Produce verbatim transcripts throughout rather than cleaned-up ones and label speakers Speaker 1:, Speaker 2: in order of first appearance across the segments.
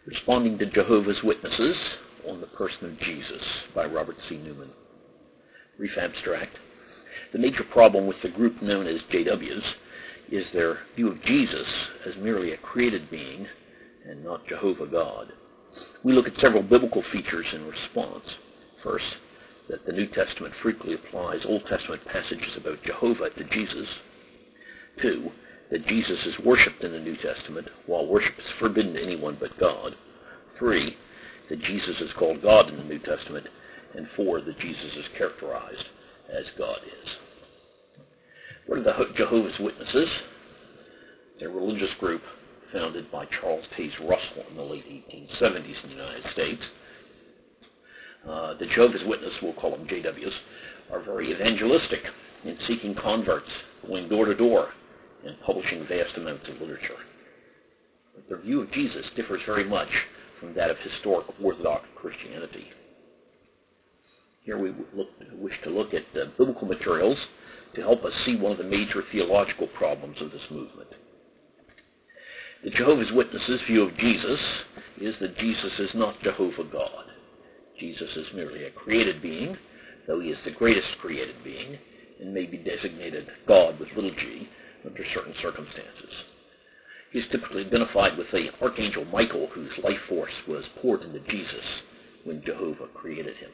Speaker 1: Responding to Jehovah's Witnesses on the Person of Jesus by Robert C. Newman. Brief abstract. The major problem with the group known as J Ws is their view of Jesus as merely a created being and not Jehovah God. We look at several biblical features in response. First, that the New Testament frequently applies Old Testament passages about Jehovah to Jesus. Two, that Jesus is worshipped in the New Testament, while worship is forbidden to anyone but God. Three, that Jesus is called God in the New Testament. And four, that Jesus is characterized as God is. What are the Jehovah's Witnesses? They're a religious group founded by Charles Taze Russell in the late eighteen seventies in the United States. Uh, the Jehovah's Witnesses, we'll call them J Ws, are very evangelistic in seeking converts, going door to door, and publishing vast amounts of literature. But their view of Jesus differs very much from that of historic Orthodox Christianity. Here we look, wish to look at uh, biblical materials to help us see one of the major theological problems of this movement. The Jehovah's Witnesses' view of Jesus is that Jesus is not Jehovah God. Jesus is merely a created being, though he is the greatest created being, and may be designated God with little g under certain circumstances. He is typically identified with the Archangel Michael, whose life force was poured into Jesus when Jehovah created him.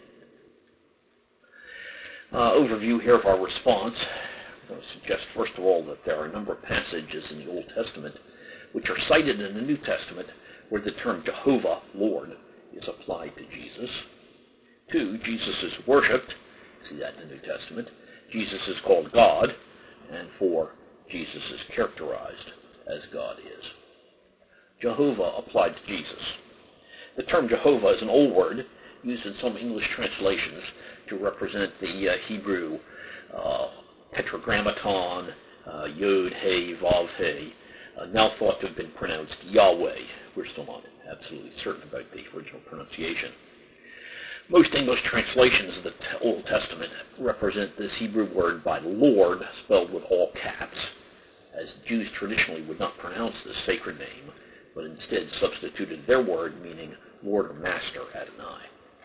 Speaker 1: Uh, overview here of our response. I'm going to suggest, first of all, that there are a number of passages in the Old Testament which are cited in the New Testament where the term Jehovah, Lord, is applied to Jesus. Two, Jesus is worshipped. See that in the New Testament. Jesus is called God. And four, Jesus is characterized as God is. Jehovah applied to Jesus. The term Jehovah is an old word used in some English translations to represent the uh, Hebrew uh, tetragrammaton, uh, Yod, He, Vav, He, uh, now thought to have been pronounced Yahweh. We're still not absolutely certain about the original pronunciation. Most English translations of the Old Testament represent this Hebrew word by Lord, spelled with all caps, as Jews traditionally would not pronounce this sacred name, but instead substituted their word meaning Lord or Master, Adonai.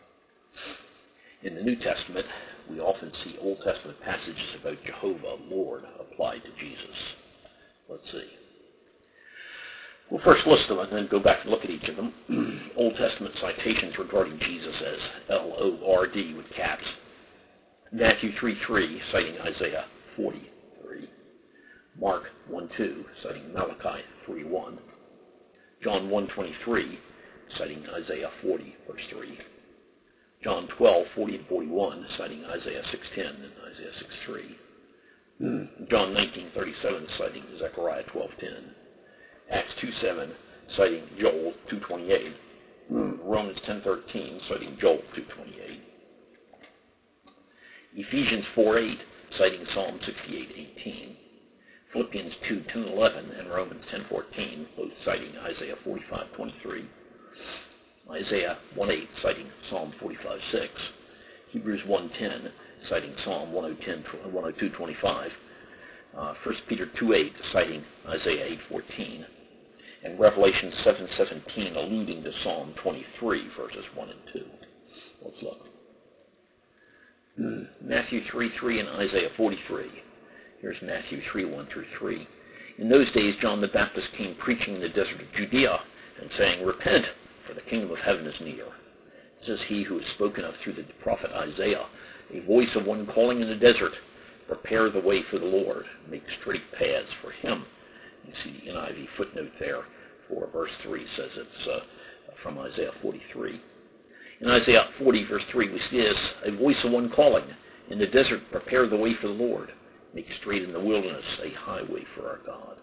Speaker 1: In the New Testament, we often see Old Testament passages about Jehovah, Lord, applied to Jesus. Let's see. We'll first list them and then go back and look at each of them. Old Testament citations regarding Jesus as L O R D with caps. Matthew three three, citing Isaiah forty-three. Mark one two, citing Malachi three one. John one twenty-three, citing Isaiah forty, verse three. John twelve forty and forty-one, citing Isaiah six ten and Isaiah six three. John nineteen thirty-seven, citing Zechariah twelve ten. Acts two seven, citing Joel two twenty-eight. Romans ten thirteen, citing Joel two twenty-eight. Ephesians four eight, citing Psalm sixty-eight eighteen. Philippians two ten eleven and Romans ten fourteen, both citing Isaiah forty-five twenty-three. Isaiah one eight, citing Psalm forty-five six. Hebrews one ten, citing Psalm one oh two twenty-five. Uh, First Peter two eight, citing Isaiah eight fourteen. And Revelation seven seventeen, alluding to Psalm twenty-three, verses one and two. Let's look. Matthew three three and Isaiah forty-three. Here's Matthew three one through three. In those days John the Baptist came preaching in the desert of Judea and saying, Repent, for the kingdom of heaven is near. This is he who is spoken of through the prophet Isaiah, a voice of one calling in the desert, Prepare the way for the Lord, make straight paths for him. You see the N I V footnote there for verse three says it's uh, from Isaiah forty-three. In Isaiah forty, verse three, we see this, a voice of one calling in the desert, Prepare the way for the Lord, make straight in the wilderness a highway for our God.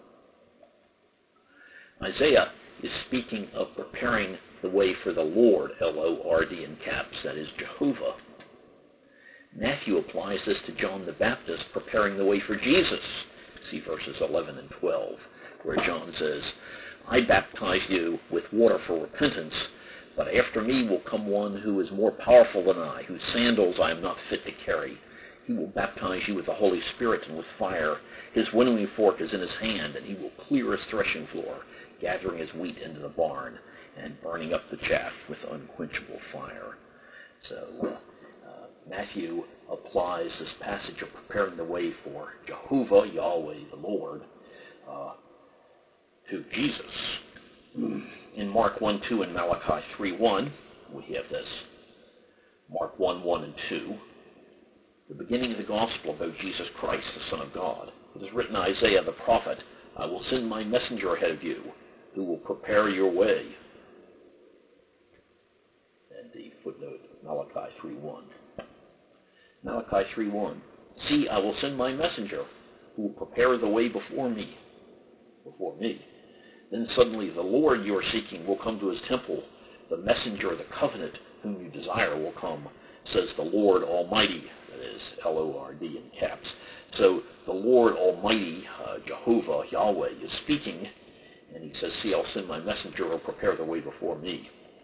Speaker 1: Isaiah is speaking of preparing the way for the Lord, L O R D in caps, that is Jehovah. Matthew applies this to John the Baptist preparing the way for Jesus. See verses eleven and twelve, where John says, I baptize you with water for repentance, but after me will come one who is more powerful than I, whose sandals I am not fit to carry. He will baptize you with the Holy Spirit and with fire. His winnowing fork is in his hand, and he will clear his threshing floor, gathering his wheat into the barn, and burning up the chaff with unquenchable fire. So uh, uh, Matthew applies this passage of preparing the way for Jehovah, Yahweh, the Lord, uh, to Jesus. In Mark one two and Malachi three one, we have this. Mark one one and two, the beginning of the gospel about Jesus Christ, the Son of God. It is written in Isaiah the prophet, I will send my messenger ahead of you, who will prepare your way. And the footnote, Malachi three one. Malachi three one, see, I will send my messenger, who will prepare the way before me. Before me. Then suddenly the Lord you are seeking will come to his temple. The messenger of the covenant whom you desire will come, says the Lord Almighty. That is L O R D in caps. So the Lord Almighty, uh, Jehovah, Yahweh, is speaking, and he says, see, I'll send my messenger who will prepare the way before me.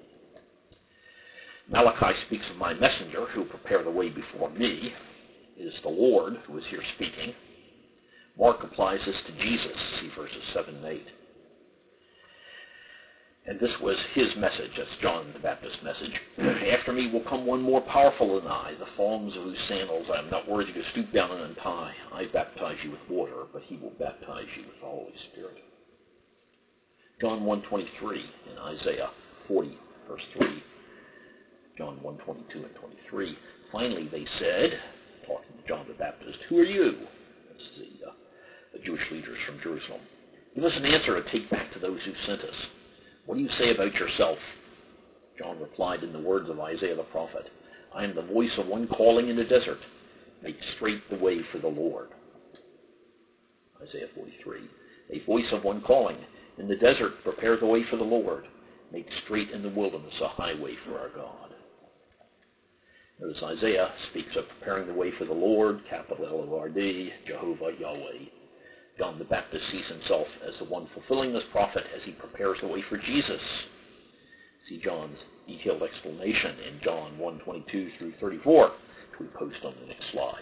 Speaker 1: Malachi speaks of my messenger who will prepare the way before me. It is the Lord who is here speaking. Mark applies this to Jesus, see verses seven and eight. And this was his message, that's John the Baptist's message. After me will come one more powerful than I, the thongs of whose sandals I am not worthy to stoop down and untie. I baptize you with water, but he will baptize you with the Holy Spirit. John one twenty-three in Isaiah forty, verse three. John one twenty-two and twenty-three. Finally they said, talking to John the Baptist, who are you? That's the, uh, the Jewish leaders from Jerusalem. Give us an answer to take back to those who sent us. What do you say about yourself? John replied in the words of Isaiah the prophet, I am the voice of one calling in the desert, make straight the way for the Lord. Isaiah forty-three, a voice of one calling, in the desert prepare the way for the Lord, make straight in the wilderness a highway for our God. Notice Isaiah speaks of preparing the way for the Lord, capital L O R D, Jehovah, Yahweh. John the Baptist sees himself as the one fulfilling this prophet as he prepares the way for Jesus. See John's detailed explanation in John one twenty-two through thirty-four, which we post on the next slide.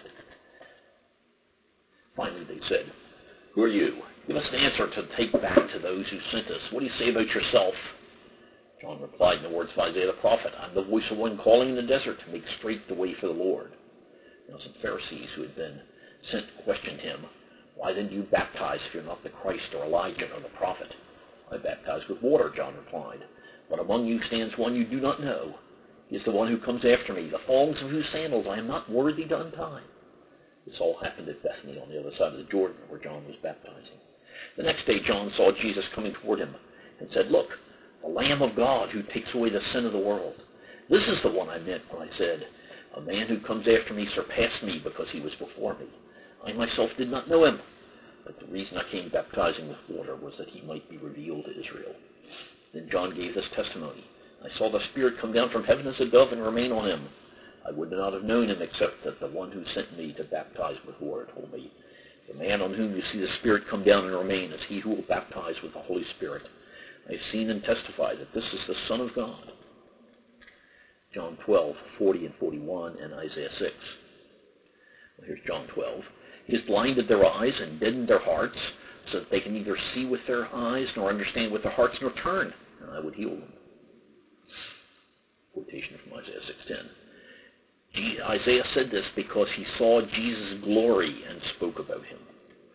Speaker 1: Finally they said, who are you? Give us an answer to take back to those who sent us. What do you say about yourself? John replied in the words of Isaiah the prophet, I'm the voice of one calling in the desert to make straight the way for the Lord. Now some Pharisees who had been sent questioned him, why then do you baptize if you're not the Christ or Elijah or the prophet? I baptize with water, John replied. But among you stands one you do not know. He is the one who comes after me, the thongs of whose sandals I am not worthy to untie. This all happened at Bethany on the other side of the Jordan where John was baptizing. The next day John saw Jesus coming toward him and said, look, the Lamb of God who takes away the sin of the world. This is the one I meant when I said, a man who comes after me surpassed me because he was before me. I myself did not know him, but the reason I came baptizing with water was that he might be revealed to Israel. Then John gave this testimony. I saw the Spirit come down from heaven as a dove and remain on him. I would not have known him except that the one who sent me to baptize with water told me, the man on whom you see the Spirit come down and remain is he who will baptize with the Holy Spirit. I have seen and testified that this is the Son of God. John twelve, forty and forty-one, and Isaiah six. Well, here's John twelve. He has blinded their eyes and deadened their hearts, so that they can neither see with their eyes nor understand with their hearts nor turn, and I would heal them. Quotation from Isaiah six ten. Isaiah said this because he saw Jesus' glory and spoke about him.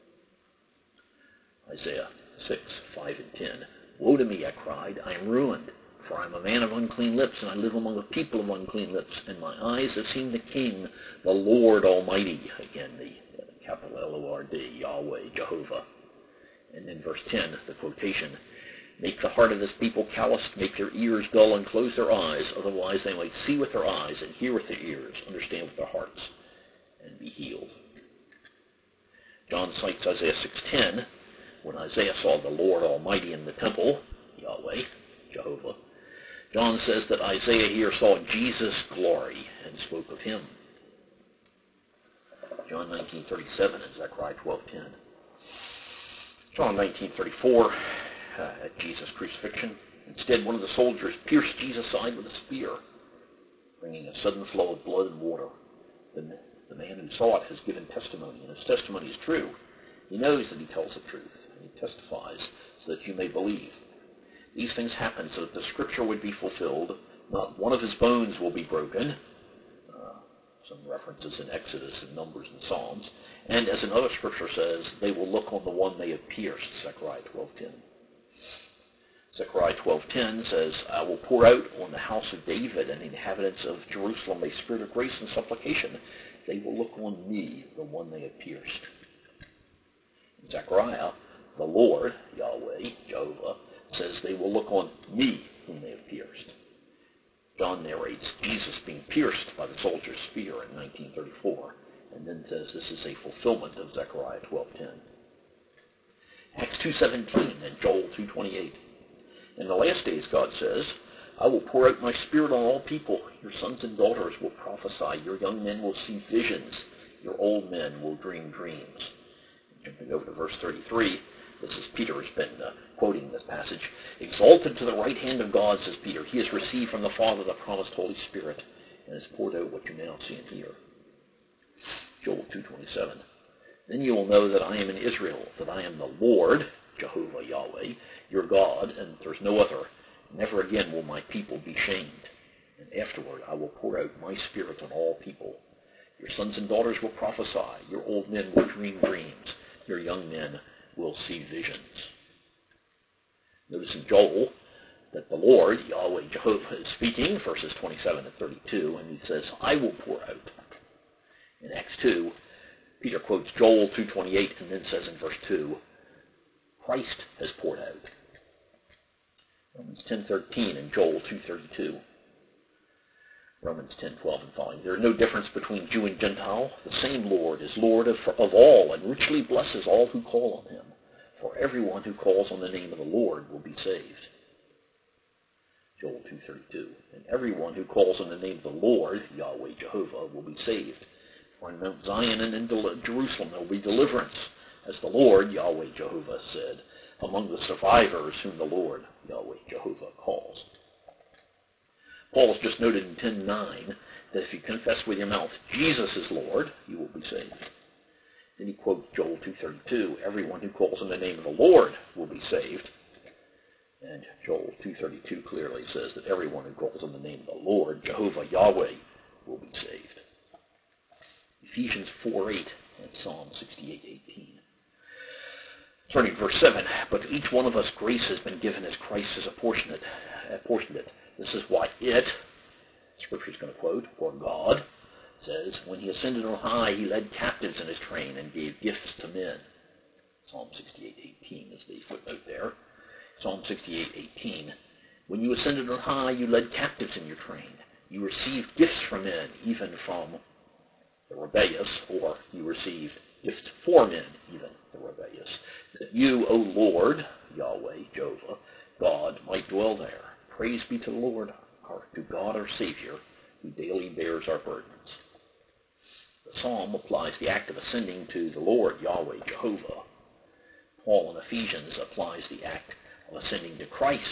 Speaker 1: Isaiah six, five and ten. Woe to me, I cried, I am ruined, for I am a man of unclean lips, and I live among a people of unclean lips, and my eyes have seen the King, the Lord Almighty. Again, the capital L O R D, Yahweh, Jehovah. And then verse ten, the quotation, make the heart of this people calloused, make their ears dull, and close their eyes, otherwise they might see with their eyes and hear with their ears, understand with their hearts, and be healed. John cites Isaiah six ten, when Isaiah saw the Lord Almighty in the temple, Yahweh, Jehovah. John says that Isaiah here saw Jesus' glory and spoke of him. John nineteen thirty-seven and Zechariah twelve ten. John nineteen thirty-four, uh, at Jesus' crucifixion. Instead, one of the soldiers pierced Jesus' side with a spear, bringing a sudden flow of blood and water. The, the man who saw it has given testimony, and his testimony is true. He knows that he tells the truth, and he testifies so that you may believe. These things happen so that the scripture would be fulfilled. Not one of his bones will be broken. Uh, some references in Exodus and Numbers and Psalms. And as another scripture says, they will look on the one they have pierced, Zechariah twelve ten. Zechariah twelve ten says, I will pour out on the house of David and the inhabitants of Jerusalem a spirit of grace and supplication. They will look on me, the one they have pierced. In Zechariah, the Lord, Yahweh, Jehovah, says they will look on me, whom they have pierced. John narrates Jesus being pierced by the soldier's spear in nineteen thirty-four, and then says this is a fulfillment of Zechariah twelve ten. Acts two seventeen and Joel two twenty-eight. In the last days, God says, I will pour out my spirit on all people. Your sons and daughters will prophesy. Your young men will see visions. Your old men will dream dreams. Jumping over to verse thirty-three, this is Peter has been uh, quoting this passage. Exalted to the right hand of God, says Peter, he has received from the Father the promised Holy Spirit and has poured out what you now see and hear. Joel two twenty-seven. Then you will know that I am in Israel, that I am the Lord, Jehovah Yahweh, your God, and there's no other. Never again will my people be shamed. And afterward I will pour out my spirit on all people. Your sons and daughters will prophesy. Your old men will dream dreams. Your young men will see visions. Notice in Joel that the Lord, Yahweh Jehovah, is speaking, verses twenty-seven to thirty-two, and he says, I will pour out. In Acts two, Peter quotes Joel two twenty-eight and then says in verse two, Christ has poured out. Romans ten thirteen and Joel two thirty-two. Romans ten twelve and following. There is no difference between Jew and Gentile. The same Lord is Lord of, of all and richly blesses all who call on him. For everyone who calls on the name of the Lord will be saved. Joel two thirty-two. And everyone who calls on the name of the Lord, Yahweh Jehovah, will be saved. For in Mount Zion and in Jerusalem there will be deliverance, as the Lord, Yahweh Jehovah, said, among the survivors whom the Lord, Yahweh Jehovah, calls. Paul has just noted in ten nine that if you confess with your mouth Jesus is Lord, you will be saved. Then he quotes Joel two thirty-two, everyone who calls on the name of the Lord will be saved. And Joel two thirty-two clearly says that everyone who calls on the name of the Lord, Jehovah Yahweh, will be saved. Ephesians four eight and Psalm sixty-eight eighteen. Turning to verse seven, but to each one of us grace has been given as Christ has apportioned it. Apportioned it. This is why it, Scripture is going to quote, or God, says, when he ascended on high, he led captives in his train and gave gifts to men. Psalm sixty-eight eighteen is the footnote there. Psalm sixty-eight eighteen. When you ascended on high, you led captives in your train. You received gifts from men, even from the rebellious, or you received gifts for men, even the rebellious, that you, O Lord, Yahweh, Jehovah, God, might dwell there. Praise be to the Lord, our, to God our Savior, who daily bears our burdens. The psalm applies the act of ascending to the Lord, Yahweh, Jehovah. Paul in Ephesians applies the act of ascending to Christ.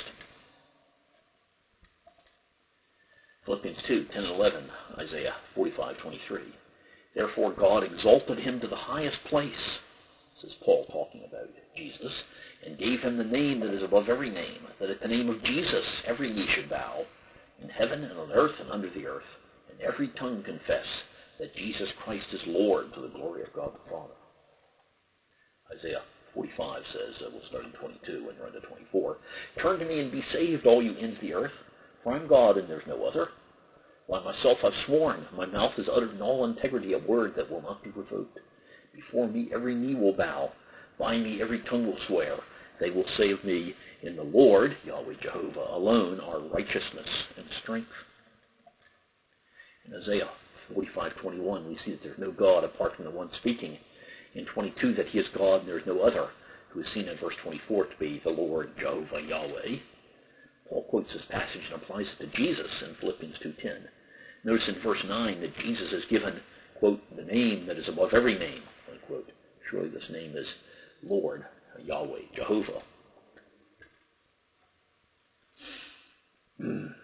Speaker 1: Philippians two ten and eleven, Isaiah forty-five twenty-three. Therefore God exalted him to the highest place, this is Paul talking about Jesus, and gave him the name that is above every name, that at the name of Jesus every knee should bow, in heaven and on earth and under the earth, and every tongue confess that Jesus Christ is Lord, to the glory of God the Father. Isaiah forty-five says, uh, we'll start in twenty-two and run to twenty-four, turn to me and be saved, all you ends of the earth, for I am God and there is no other. By myself I've sworn, my mouth has uttered in all integrity a word that will not be revoked. Before me every knee will bow, by me every tongue will swear. They will say of me, in the Lord, Yahweh Jehovah, alone are righteousness and strength. In Isaiah forty-five twenty-one, we see that there is no God apart from the one speaking. In twenty-two, that he is God and there is no other, who is seen in verse twenty-four to be the Lord, Jehovah, Yahweh. Paul quotes this passage and applies it to Jesus in Philippians two ten. Notice in verse nine that Jesus is given, quote, the name that is above every name, unquote. Surely this name is Lord, Yahweh, Jehovah. Mm.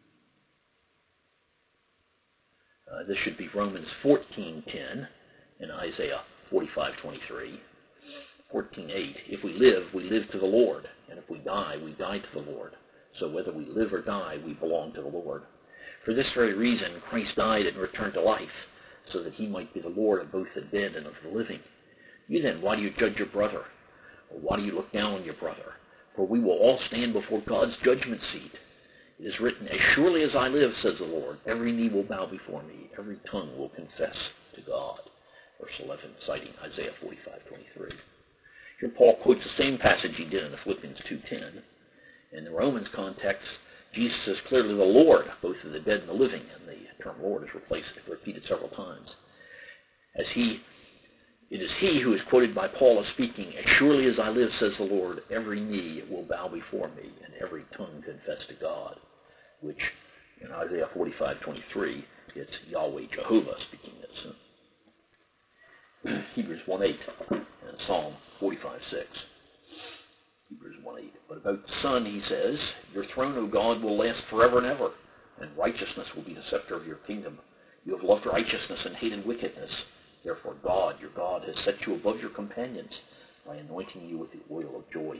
Speaker 1: Uh, this should be Romans fourteen ten and Isaiah forty-five twenty-three. fourteen eight, if we live, we live to the Lord, and if we die, we die to the Lord. So whether we live or die, we belong to the Lord. For this very reason, Christ died and returned to life, so that he might be the Lord of both the dead and of the living. You then, why do you judge your brother? Or why do you look down on your brother? For we will all stand before God's judgment seat. It is written, as surely as I live, says the Lord, every knee will bow before me, every tongue will confess to God. Verse eleven, citing Isaiah forty-five twenty-three. Here Paul quotes the same passage he did in the Philippians two ten. In the Romans context, Jesus is clearly the Lord, both of the dead and the living, and the term Lord is replaced, repeated several times. As he, it is he who is quoted by Paul as speaking, as surely as I live, says the Lord, every knee will bow before me, and every tongue confess to God, which in Isaiah forty-five twenty-three, it's Yahweh Jehovah speaking this. Hebrews one eight and Psalm forty-five six. Hebrews one eight. But about the Son, he says, your throne, O God, will last forever and ever, and righteousness will be the scepter of your kingdom. You have loved righteousness and hated wickedness. Therefore God, your God, has set you above your companions by anointing you with the oil of joy.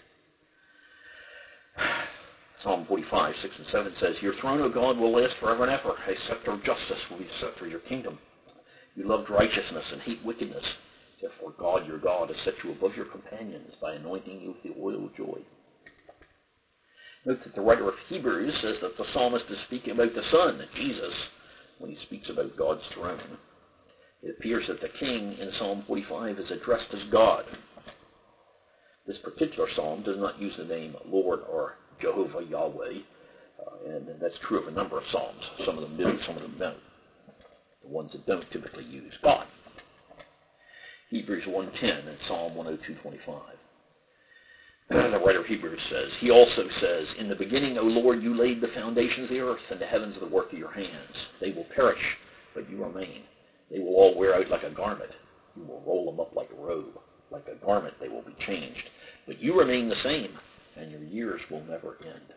Speaker 1: Psalm forty-five six and seven says, your throne, O God, will last forever and ever. A scepter of justice will be the scepter of your kingdom. You loved righteousness and hate wickedness. Therefore God, your God, has set you above your companions by anointing you with the oil of joy. Note that the writer of Hebrews says that the psalmist is speaking about the Son, Jesus, when he speaks about God's throne. It appears that the king in Psalm forty-five is addressed as God. This particular psalm does not use the name Lord or Jehovah, Yahweh, uh, and that's true of a number of psalms. Some of them do, some of them don't. The ones that don't typically use God. Hebrews one ten and Psalm one oh two twenty-five. The writer of Hebrews says, he also says, in the beginning, O Lord, you laid the foundations of the earth, and the heavens are the work of your hands. They will perish, but you remain. They will all wear out like a garment. You will roll them up like a robe. Like a garment they will be changed. But you remain the same, and your years will never end.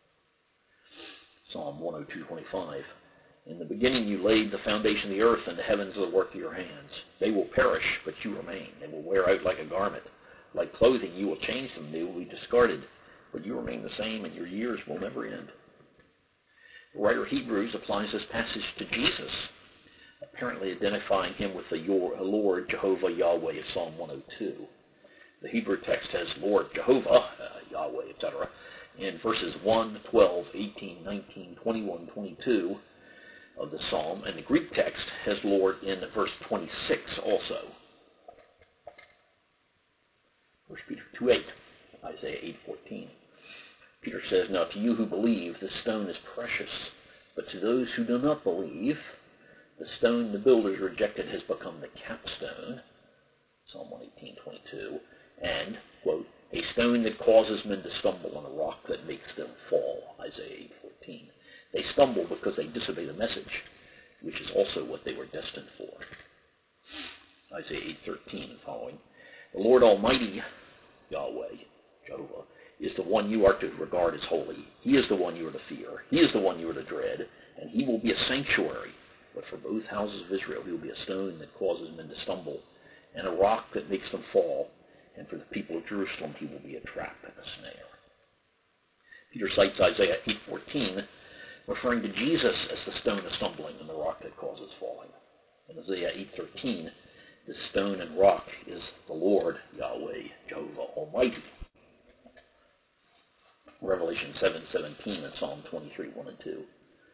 Speaker 1: Psalm one oh two twenty-five. In the beginning you laid the foundation of the earth, and the heavens are the work of your hands. They will perish, but you remain. They will wear out like a garment. Like clothing, you will change them. They will be discarded, but you remain the same, and your years will never end. The writer of Hebrews applies this passage to Jesus, apparently identifying him with the Lord, Jehovah, Yahweh of Psalm one oh two. The Hebrew text has Lord, Jehovah, uh, Yahweh, et cetera, in verses one, twelve, eighteen, nineteen, twenty-one, twenty-two, of the psalm, and the Greek text has Lord in verse twenty-six also. First Peter two eight, Isaiah eight fourteen. Peter says, now to you who believe, this stone is precious, but to those who do not believe, the stone the builders rejected has become the capstone, Psalm one eighteen twenty-two, and, quote, a stone that causes men to stumble on a rock that makes them fall, Isaiah eight fourteen. They stumble because they disobey the message, which is also what they were destined for. Isaiah eight thirteen and following. The Lord Almighty, Yahweh, Jehovah, is the one you are to regard as holy. He is the one you are to fear. He is the one you are to dread, and he will be a sanctuary. But for both houses of Israel, he will be a stone that causes men to stumble, and a rock that makes them fall. And for the people of Jerusalem, he will be a trap and a snare. Peter cites Isaiah eight fourteen, referring to Jesus as the stone of stumbling and the rock that causes falling. In Isaiah eight thirteen, the stone and rock is the Lord, Yahweh, Jehovah Almighty. Revelation seven seventeen and Psalm twenty-three one and two.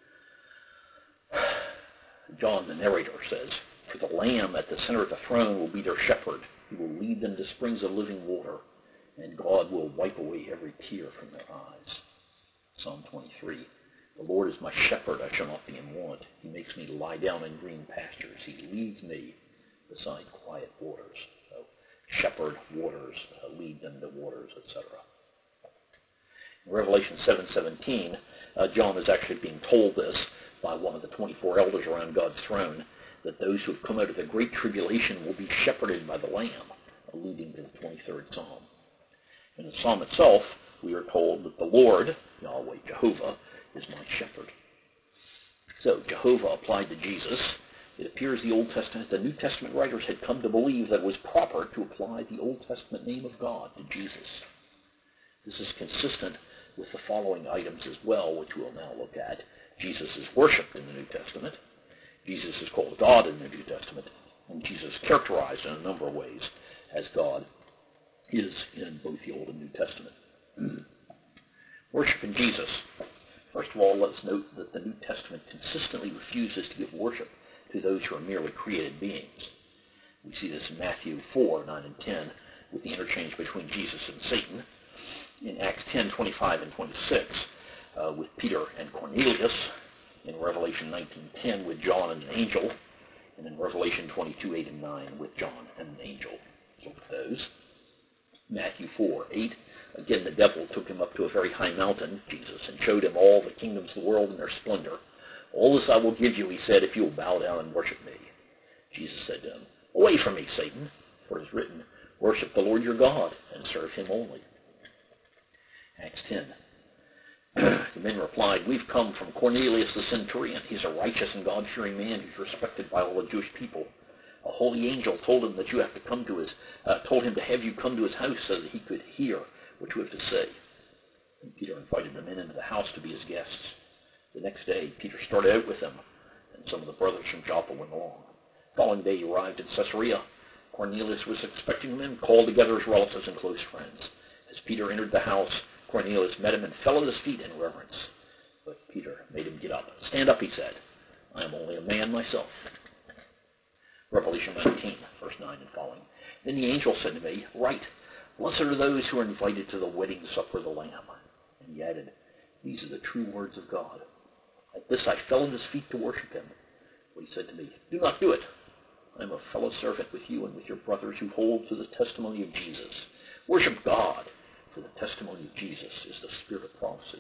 Speaker 1: John, the narrator, says, for the Lamb at the center of the throne will be their shepherd. He will lead them to springs of living water, and God will wipe away every tear from their eyes. Psalm twenty-three. The Lord is my shepherd, I shall not be in want. He makes me lie down in green pastures. He leads me beside quiet waters. So, shepherd, waters, uh, lead them to waters, et cetera. In Revelation seven seventeen, uh, John is actually being told this by one of the twenty-four elders around God's throne, that those who have come out of the great tribulation will be shepherded by the Lamb, alluding to the twenty-third Psalm. In the Psalm itself, we are told that the Lord, Yahweh, Jehovah, is my shepherd. So Jehovah applied to Jesus It appears the Old Testament, the New Testament writers had come to believe that it was proper to apply the Old Testament name of God to Jesus. This is consistent with the following items as well, which we'll now look at. Jesus is worshipped in the New Testament. Jesus is called God in the New Testament. And Jesus is characterized in a number of ways as God is in both the Old and New Testament. Worship in Jesus. First of all, let us note that the New Testament consistently refuses to give worship to those who are merely created beings. We see this in Matthew four, nine and ten, with the interchange between Jesus and Satan. In Acts ten, twenty-five and twenty-six, uh, with Peter and Cornelius. In Revelation nineteen ten, with John and an angel. And in Revelation twenty-two, eight and nine, with John and an angel. Look at those. Matthew four, eight. Again, the devil took him up to a very high mountain, Jesus, and showed him all the kingdoms of the world and their splendor. All this I will give you, he said, if you will bow down and worship me. Jesus said to him, away from me, Satan, for it is written, worship the Lord your God and serve him only. Acts ten. The men replied, we've come from Cornelius the centurion. He's a righteous and God-fearing man who's respected by all the Jewish people. A holy angel told him that you have to come to his, uh, told him to have you come to his house so that he could hear what you have to say. And Peter invited the men into the house to be his guests. The next day, Peter started out with them, and some of the brothers from Joppa went along. The following day, he arrived in Caesarea. Cornelius was expecting him and called together his relatives and close friends. As Peter entered the house, Cornelius met him and fell at his feet in reverence. But Peter made him get up. Stand up, he said. I am only a man myself. Revelation nineteen, verse nine and following. Then the angel said to me, write, blessed are those who are invited to the wedding supper of the Lamb. And he added, these are the true words of God. At this I fell at his feet to worship him. But he said to me, do not do it. I am a fellow servant with you and with your brothers who hold to the testimony of Jesus. Worship God, for the testimony of Jesus is the spirit of prophecy.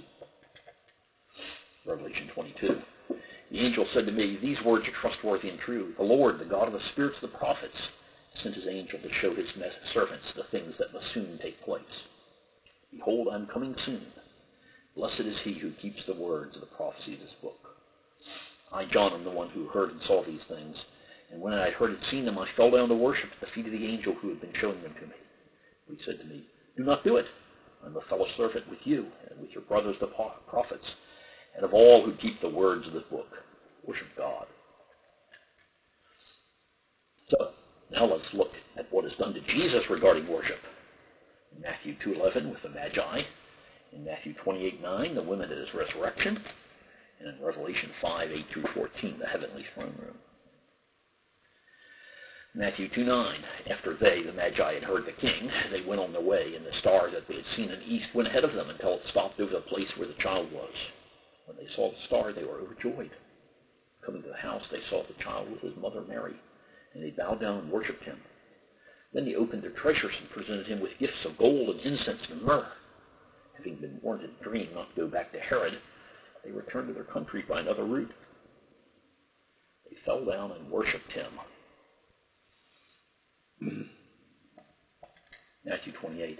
Speaker 1: Revelation twenty-two. The angel said to me, these words are trustworthy and true. The Lord, the God of the spirits of the prophets, sent his angel to show his servants the things that must soon take place. Behold, I am coming soon. Blessed is he who keeps the words of the prophecy of this book. I, John, am the one who heard and saw these things. And when I had heard and seen them, I fell down to worship at the feet of the angel who had been showing them to me. He said to me, do not do it. I am a fellow servant with you and with your brothers the prophets, and of all who keep the words of this book. Worship God. So, now let's look at what is done to Jesus regarding worship. In Matthew two eleven with the Magi, in Matthew twenty-eight nine, the women at his resurrection, and in Revelation five eight through fourteen, the heavenly throne room. Matthew two nine, after they, the Magi, had heard the king, they went on their way, and the star that they had seen in the east went ahead of them until it stopped over the place where the child was. When they saw the star, they were overjoyed. Coming to the house, they saw the child with his mother Mary, and they bowed down and worshipped him. Then they opened their treasures and presented him with gifts of gold and incense and myrrh. Having been warned in a dream not to go back to Herod, they returned to their country by another route. They fell down and worshipped him. Matthew twenty-eight.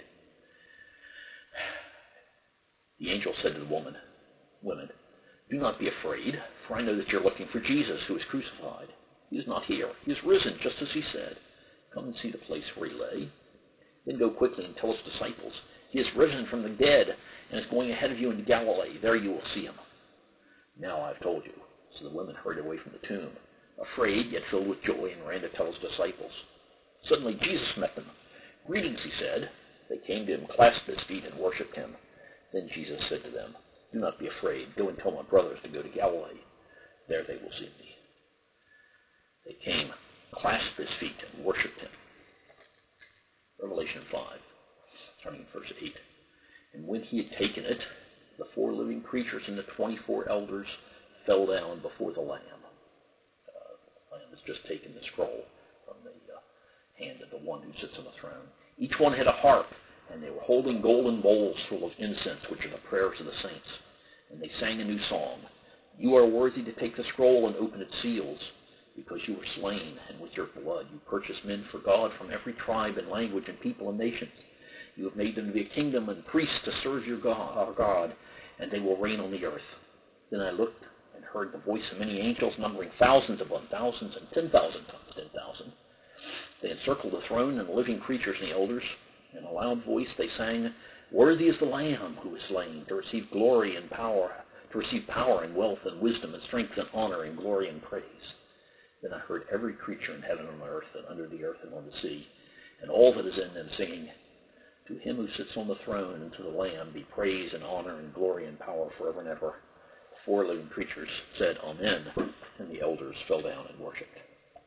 Speaker 1: The angel said to the woman, women, do not be afraid, for I know that you're looking for Jesus who was crucified. He is not here. He is risen, just as he said. Come and see the place where he lay. Then go quickly and tell his disciples, he is risen from the dead and is going ahead of you into Galilee. There you will see him. Now I've told you. So the women hurried away from the tomb, afraid yet filled with joy, and ran to tell his disciples. Suddenly Jesus met them. Greetings, he said. They came to him, clasped his feet, and worshipped him. Then Jesus said to them, do not be afraid. Go and tell my brothers to go to Galilee. There they will see me. They came, clasped his feet, and worshipped him. Revelation five, starting in verse eight. And when he had taken it, the four living creatures and the twenty-four elders fell down before the Lamb. Uh, the Lamb has just taken the scroll from the uh, hand of the one who sits on the throne. Each one had a harp, and they were holding golden bowls full of incense, which are the prayers of the saints. And they sang a new song. You are worthy to take the scroll and open its seals, because you were slain, and with your blood you purchased men for God from every tribe and language and people and nation. You have made them to be a kingdom and priests to serve your God, our God, and they will reign on the earth. Then I looked and heard the voice of many angels numbering thousands upon thousands and ten thousand times ten thousand. They encircled the throne and the living creatures and the elders. In a loud voice they sang, "Worthy is the Lamb who was slain to receive glory and power, to receive power and wealth and wisdom and strength and honor and glory and praise." Then I heard every creature in heaven and on earth and under the earth and on the sea, and all that is in them, singing, "To him who sits on the throne and to the Lamb be praise and honor and glory and power forever and ever." The four living creatures said, "Amen," and the elders fell down and worshipped.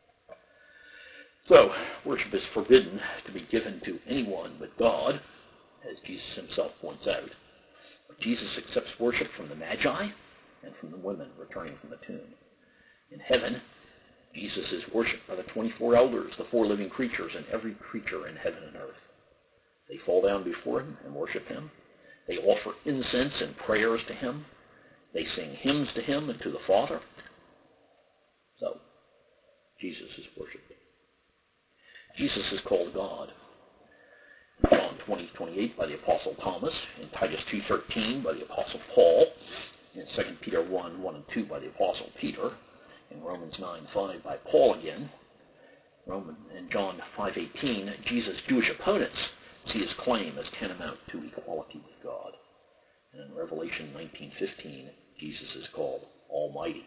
Speaker 1: So, worship is forbidden to be given to anyone but God, as Jesus himself points out. But Jesus accepts worship from the Magi and from the women returning from the tomb. In heaven, Jesus is worshipped by the twenty-four elders, the four living creatures, and every creature in heaven and earth. They fall down before him and worship him. They offer incense and prayers to him. They sing hymns to him and to the Father. So, Jesus is worshipped. Jesus is called God. In John twenty twenty-eight by the Apostle Thomas, in Titus two thirteen by the Apostle Paul, in Second Peter one one and two by the Apostle Peter, in Romans nine five by Paul again, Roman, in John five eighteen, Jesus' Jewish opponents see his claim as tantamount to equality with God. And in Revelation nineteen fifteen, Jesus is called Almighty.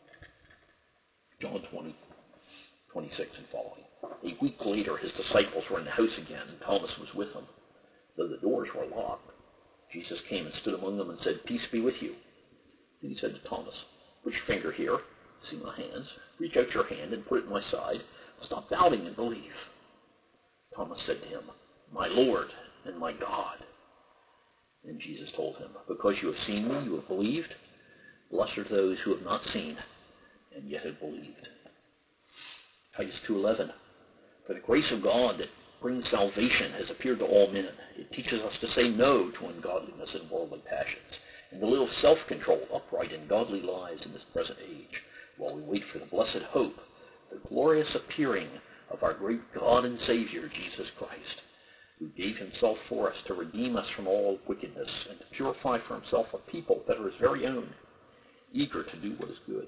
Speaker 1: John twenty twenty-six and following. A week later, his disciples were in the house again, and Thomas was with them. Though the doors were locked, Jesus came and stood among them and said, "Peace be with you." Then he said to Thomas, "Put your finger here, see my hands. Reach out your hand and put it in my side. Stop doubting and believe." Thomas said to him, "My Lord and my God." And Jesus told him, "Because you have seen me, you have believed. Blessed are those who have not seen and yet have believed." Titus two eleven. For the grace of God that brings salvation has appeared to all men. It teaches us to say no to ungodliness and worldly passions, and to live self-controlled, upright, and godly lives in this present age, while we wait for the blessed hope, the glorious appearing of our great God and Savior, Jesus Christ, who gave himself for us to redeem us from all wickedness and to purify for himself a people that are his very own, eager to do what is good.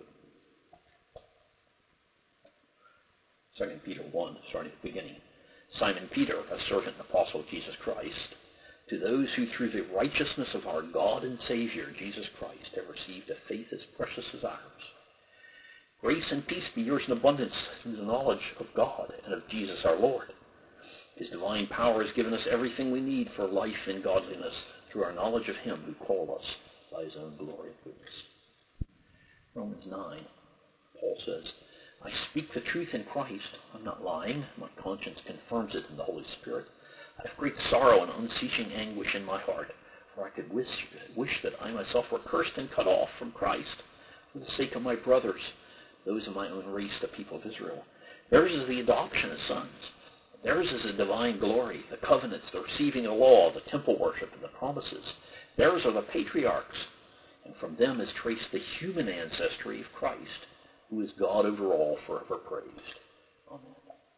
Speaker 1: Second Peter one, starting at the beginning. Simon Peter, a servant and apostle of Jesus Christ, to those who through the righteousness of our God and Savior, Jesus Christ, have received a faith as precious as ours. Grace and peace be yours in abundance through the knowledge of God and of Jesus our Lord. His divine power has given us everything we need for life and godliness through our knowledge of him who called us by his own glory and goodness. Romans nine, Paul says, "I speak the truth in Christ. I'm not lying. My conscience confirms it in the Holy Spirit. I have great sorrow and unceasing anguish in my heart, for I could wish, wish that I myself were cursed and cut off from Christ for the sake of my brothers, those of my own race, the people of Israel. Theirs is the adoption as sons. Theirs is the divine glory, the covenants, the receiving of law, the temple worship, and the promises. Theirs are the patriarchs, and from them is traced the human ancestry of Christ, who is God over all, forever praised." Amen.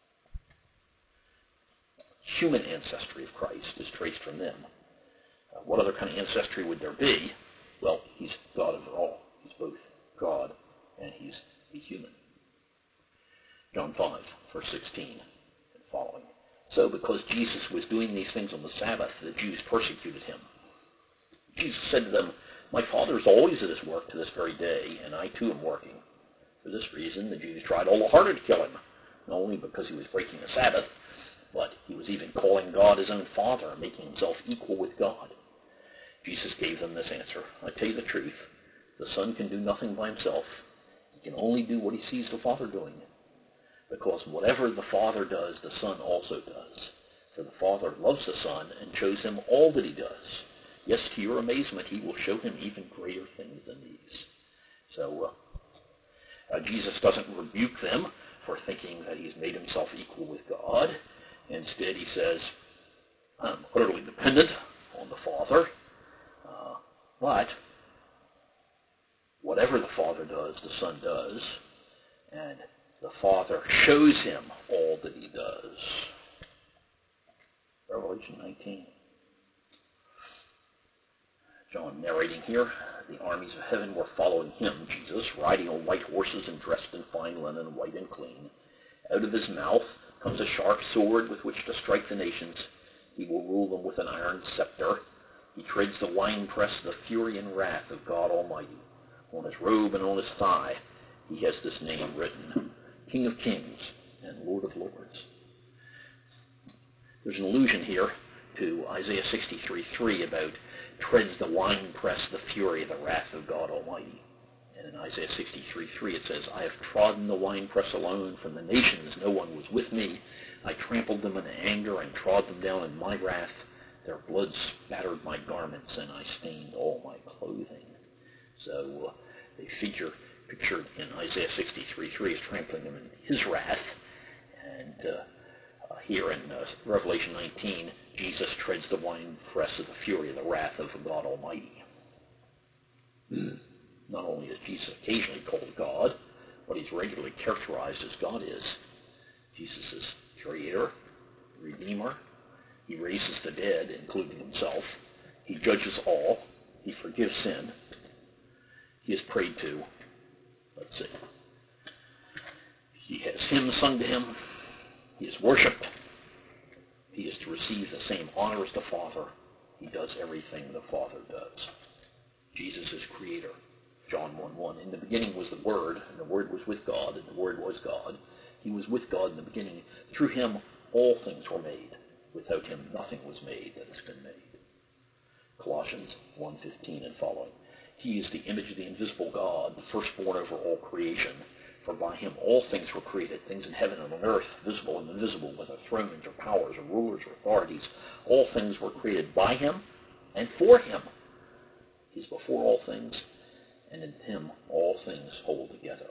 Speaker 1: Human ancestry of Christ is traced from them. Uh, what other kind of ancestry would there be? Well, he's God over all. He's both God and he's a human. John five, verse sixteen and following. "So because Jesus was doing these things on the Sabbath, the Jews persecuted him. Jesus said to them, 'My Father is always at his work to this very day, and I too am working.' For this reason, the Jews tried all the harder to kill him, not only because he was breaking the Sabbath, but he was even calling God his own Father and making himself equal with God. Jesus gave them this answer, 'I tell you the truth, the Son can do nothing by himself. He can only do what he sees the Father doing. Because whatever the Father does, the Son also does. For the Father loves the Son and shows him all that he does. Yes, to your amazement, he will show him even greater things than these.'" So, uh, Uh, Jesus doesn't rebuke them for thinking that he's made himself equal with God. Instead, he says, "I'm utterly dependent on the Father, uh, but whatever the Father does, the Son does, and the Father shows him all that he does." Revelation nineteen. John narrating here, the armies of heaven were following him, Jesus, riding on white horses and dressed in fine linen, white and clean. Out of his mouth comes a sharp sword with which to strike the nations. He will rule them with an iron scepter. He treads the winepress of the fury and wrath of God Almighty. On his robe and on his thigh he has this name written, King of Kings and Lord of Lords. There's an allusion here to Isaiah sixty-three three about treads the winepress, the fury, the wrath of God Almighty. And in Isaiah sixty-three three it says, I have trodden the winepress alone. From the nations no one was with me. I trampled them in anger and trod them down in my wrath. Their blood spattered my garments, and I stained all my clothing. So uh, they figure pictured in Isaiah sixty-three three is trampling them in his wrath. And uh, uh, here in uh, Revelation nineteen, Jesus treads the winepress of the fury of the wrath of God Almighty. Mm. Not only is Jesus occasionally called God, but he's regularly characterized as God is. Jesus is creator, redeemer. He raises the dead, including himself. He judges all. He forgives sin. He is prayed to. Let's see. He has hymns sung to him. He is worshipped. He is to receive the same honor as the Father. He does everything the Father does. Jesus is creator. John one one. In the beginning was the Word, and the Word was with God, and the Word was God. He was with God in the beginning. Through him all things were made. Without him nothing was made that has been made. Colossians one fifteen and following. He is the image of the invisible God, the firstborn over all creation. For by him all things were created, things in heaven and on earth, visible and invisible, whether thrones or powers or rulers or authorities. All things were created by him and for him. He is before all things, and in him all things hold together.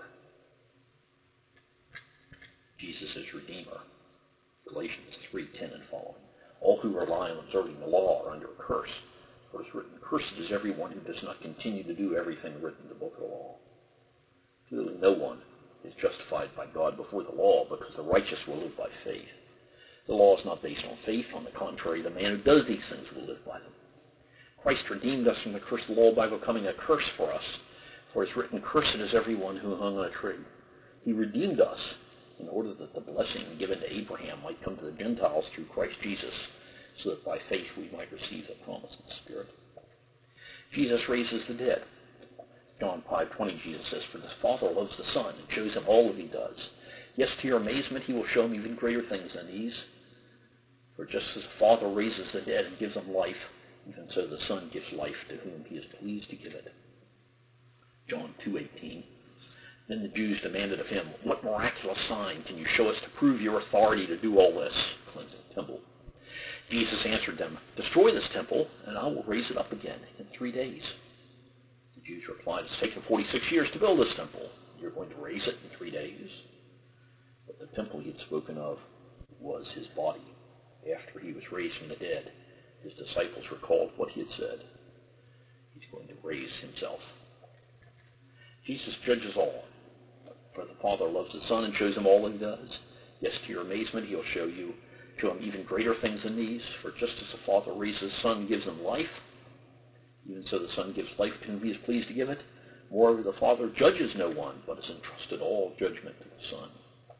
Speaker 1: Jesus is Redeemer. Galatians three ten and following. All who rely on observing the law are under a curse. For it is written, cursed is everyone who does not continue to do everything written in the book of the law. Clearly no one is justified by God before the law, because the righteous will live by faith. The law is not based on faith. On the contrary, the man who does these things will live by them. Christ redeemed us from the curse of the law by becoming a curse for us. For it is written, cursed is everyone who hung on a tree. He redeemed us in order that the blessing given to Abraham might come to the Gentiles through Christ Jesus, so that by faith we might receive the promise of the Spirit. Jesus raises the dead. John five twenty, Jesus says, for the Father loves the Son and shows him all that he does. Yes, to your amazement, he will show him even greater things than these. For just as the Father raises the dead and gives them life, even so the Son gives life to whom he is pleased to give it. John two eighteen. Then the Jews demanded of him, what miraculous sign can you show us to prove your authority to do all this? Cleansing the temple. Jesus answered them, destroy this temple, and I will raise it up again in three days. The Jews replied, it's taken forty-six years to build this temple. You're going to raise it in three days? But the temple he had spoken of was his body. After he was raised from the dead, his disciples recalled what he had said. He's going to raise himself. Jesus judges all. For the Father loves the Son and shows him all that he does. Yes, to your amazement, he'll show you, show him even greater things than these. For just as the Father raises the Son and gives him life, even so the Son gives life to whom he is pleased to give it. Moreover, the Father judges no one, but has entrusted all judgment to the Son.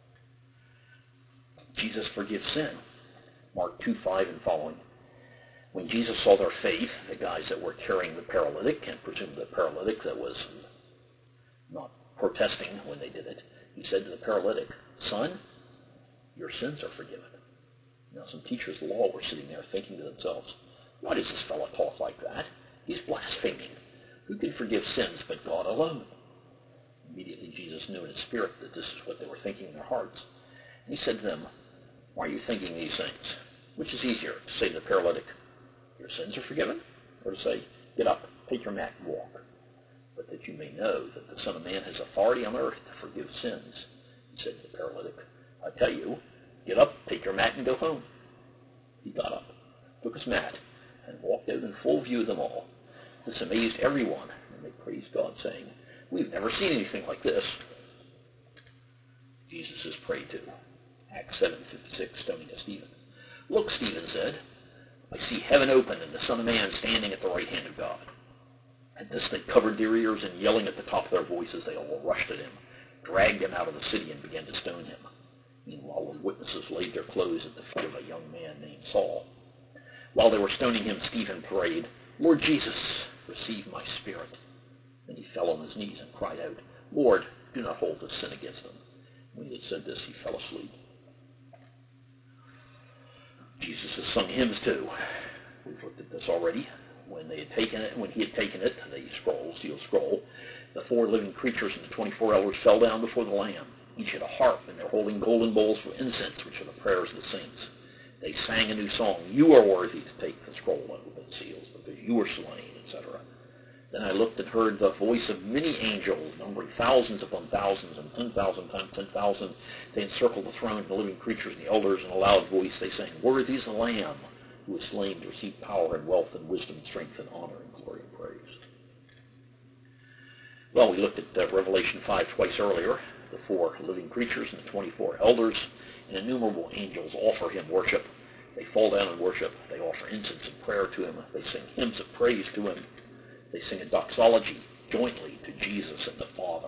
Speaker 1: Jesus forgives sin. Mark two five and following. When Jesus saw their faith, the guys that were carrying the paralytic, and presumably the paralytic that was not protesting when they did it, he said to the paralytic, son, your sins are forgiven. Now some teachers of the law were sitting there thinking to themselves, why does this fellow talk like that? He's blaspheming. Who can forgive sins but God alone? Immediately Jesus knew in his spirit that this is what they were thinking in their hearts. And he said to them, why are you thinking these things? Which is easier, to say to the paralytic, your sins are forgiven, or to say, get up, take your mat and walk? But that you may know that the Son of Man has authority on earth to forgive sins. He said to the paralytic, I tell you, get up, take your mat, and go home. He got up, took his mat, and walked out in full view of them all. This amazed everyone, and they praised God, saying, we've never seen anything like this. Jesus is prayed to. Acts seven fifty-six, stoning to Stephen. Look, Stephen said, I see heaven open and the Son of Man standing at the right hand of God. At this they covered their ears, and yelling at the top of their voices, they all rushed at him, dragged him out of the city, and began to stone him. Meanwhile, the witnesses laid their clothes at the feet of a young man named Saul. While they were stoning him, Stephen prayed, "Lord Jesus, receive my spirit." Then he fell on his knees and cried out, "Lord, do not hold this sin against them." When he had said this, he fell asleep. Jesus has sung hymns too. We've looked at this already. When they had taken it, when he had taken it, the scroll, steel scroll, the four living creatures and the twenty-four elders fell down before the Lamb. Each had a harp, and they're holding golden bowls for incense, which are the prayers of the saints. They sang a new song, "You are worthy to take the scroll and open its seals, because you were slain," et cetera. Then I looked and heard the voice of many angels, numbering thousands upon thousands and ten thousand times ten thousand. They encircled the throne, the living creatures, and the elders. In a loud voice they sang, "Worthy is the Lamb who was slain to receive power and wealth and wisdom and strength and honor and glory and praise." Well, we looked at uh, Revelation five twice earlier. The four living creatures and the twenty-four elders and innumerable angels offer him worship. They fall down and worship. They offer incense and prayer to him. They sing hymns of praise to him. They sing a doxology jointly to Jesus and the Father.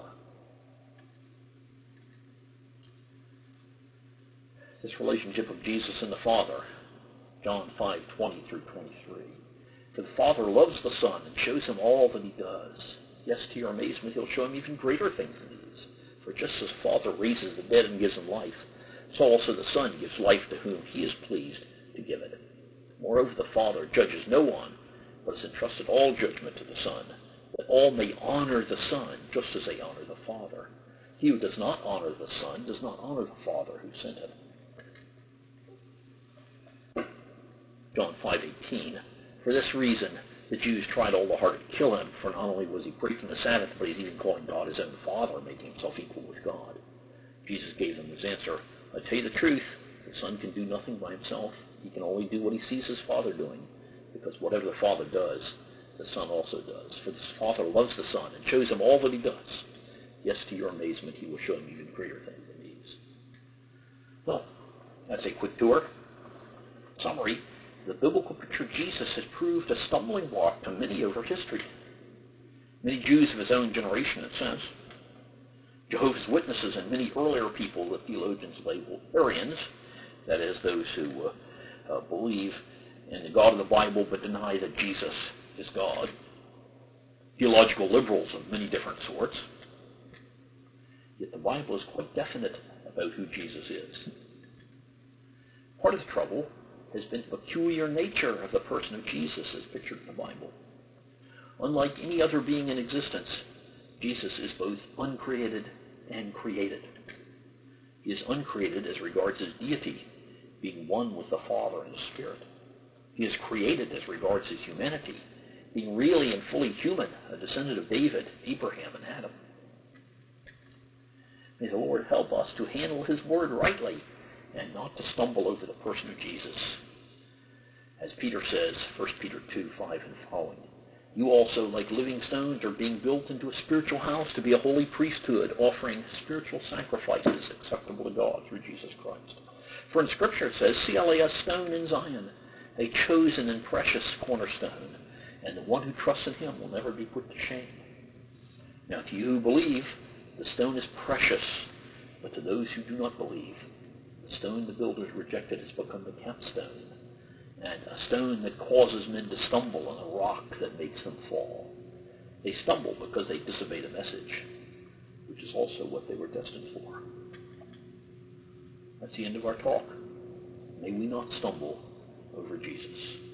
Speaker 1: This relationship of Jesus and the Father, John five twenty through twenty-three. For the Father loves the Son and shows him all that he does. Yes, to your amazement, he'll show him even greater things than these. For just as the Father raises the dead and gives them life, so also the Son gives life to whom he is pleased to give it. Moreover, the Father judges no one, but has entrusted all judgment to the Son, that all may honor the Son just as they honor the Father. He who does not honor the Son does not honor the Father who sent him. John five eighteen. For this reason, the Jews tried all the harder to kill him, for not only was he breaking the Sabbath, but he's even calling God his own Father, making himself equal with God. Jesus gave them his answer, "I tell you the truth, the Son can do nothing by himself. He can only do what he sees his Father doing, because whatever the Father does, the Son also does. For the Father loves the Son and shows him all that he does. Yes, to your amazement, he will show him even greater things than these." Well, that's a quick tour. Summary. The biblical picture of Jesus has proved a stumbling block to many over history. Many Jews of his own generation, it says. Jehovah's Witnesses and many earlier people that theologians label Arians, that is, those who uh, uh, believe in the God of the Bible but deny that Jesus is God. Theological liberals of many different sorts. Yet the Bible is quite definite about who Jesus is. Part of the trouble has been the peculiar nature of the person of Jesus as pictured in the Bible. Unlike any other being in existence, Jesus is both uncreated and created. He is uncreated as regards his deity, being one with the Father and the Spirit. He is created as regards his humanity, being really and fully human, a descendant of David, Abraham, and Adam. May the Lord help us to handle his word rightly and not to stumble over the person of Jesus. As Peter says, First Peter two, five and following, "You also, like living stones, are being built into a spiritual house to be a holy priesthood, offering spiritual sacrifices acceptable to God through Jesus Christ. For in Scripture it says, 'See, I lay a stone in Zion, a chosen and precious cornerstone, and the one who trusts in him will never be put to shame.' Now to you who believe, the stone is precious, but to those who do not believe, the stone the builders rejected has become the capstone, and a stone that causes men to stumble, and a rock that makes them fall. They stumble because they disobey the message, which is also what they were destined for." That's the end of our talk. May we not stumble over Jesus.